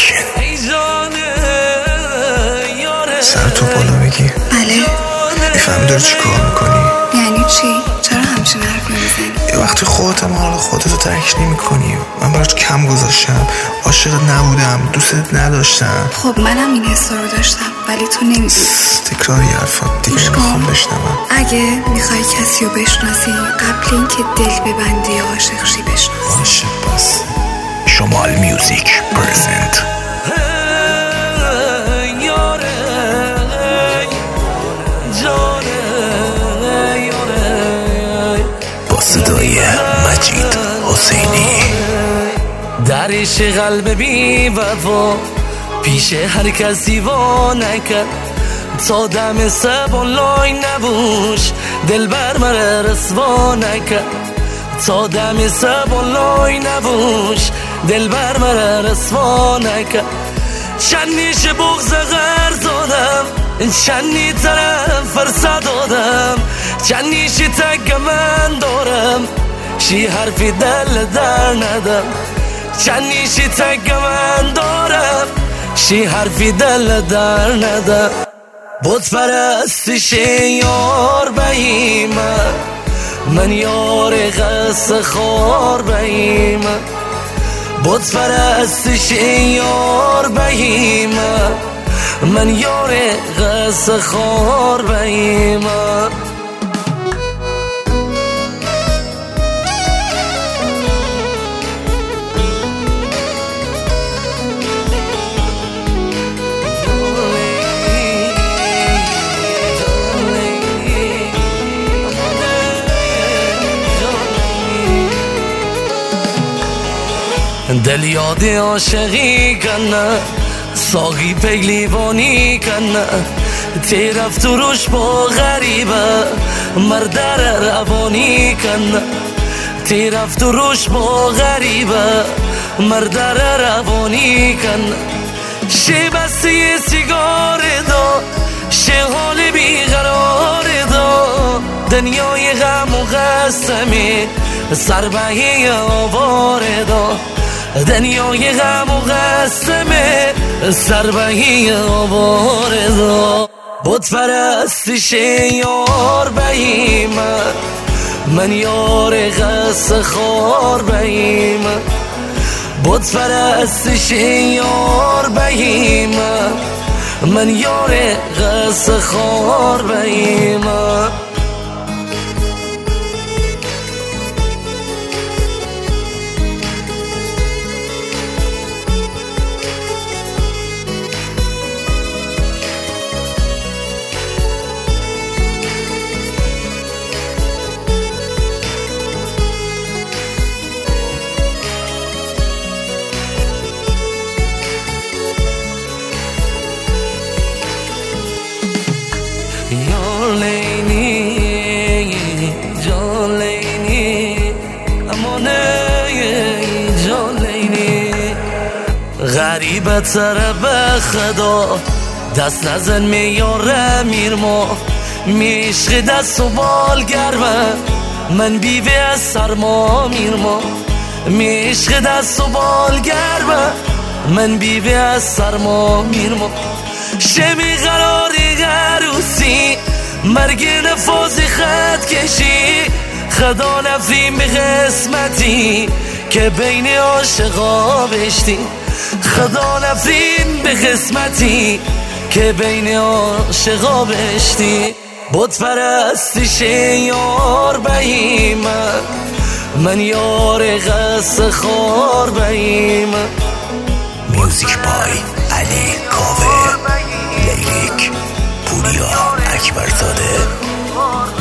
سر تو بالا بگی. بله. میفهمی داری چی کار میکنی؟ یعنی چی؟ چرا همچین حرفی میزنی؟ یه وقتی خودتم حال خودتو درک نمی کنی. من برات کم گذاشتم، عاشقت نبودم، دوستت نداشتم. خب منم این حسا رو داشتم ولی تو نمیدونی. تکراری حرفات دیگه نمیخوام بشنوم. اگه میخوای کسی رو بشناسی قبل اینکه دل ببندی عاشق شی بشناسی. باشه بس. شمال میوزیک پرزنت. صدای مجید حسینی. درش قلب بی وفا پیش هر کسی وا نکرد تا دم سبان لای نبوش دل بر مره رسوا نکرد تا دم سبان لای نبوش دل بر مره رسوا نکرد چندیش بغض غر دادم چندی طرف فرصت دادم چندیش تک من دارم شی حرفی دل در ندم چندیش تک من دارم شی حرفی دل در ندم بود پرستش یار بهیم من یار قصه خار بهیم بود پرستش یار بهیم من یار قصه خار بهیم دل یاد عاشقی کنه ساقی پیلیوانی کنه تیرفت روش با غریبه مردر روانی کنه تیرفت روش با غریبه مردر روانی کنه شه بسته سیگار دا شه حال بیقرار دا دنیای غم و قسمی سربهی آوار دا دنیای غم و قسمه سربهی آوار دا بود پرستش یار بهیم من یار قصه خار بهیم بود پرستش یار بهیم من یار قصه خار بهیم غریبه تره به خدا دست نزن میاره میرما میشق دست و بال گرمه من بیوه از سرما میرما میشق دست و بال گرمه من بیوه از سرما میرما شمی قراری غروسی مرگ نفاذی خط کشی خدا نفرین به قسمتی که بین عاشقا بشتی خدا نفرین به قسمتی که بین عاشقا بشتی بود پرستش یار بهیم من یار قصه خار بهیم میوزیک بای علی کاوه لیریک پوریا اکبرزاده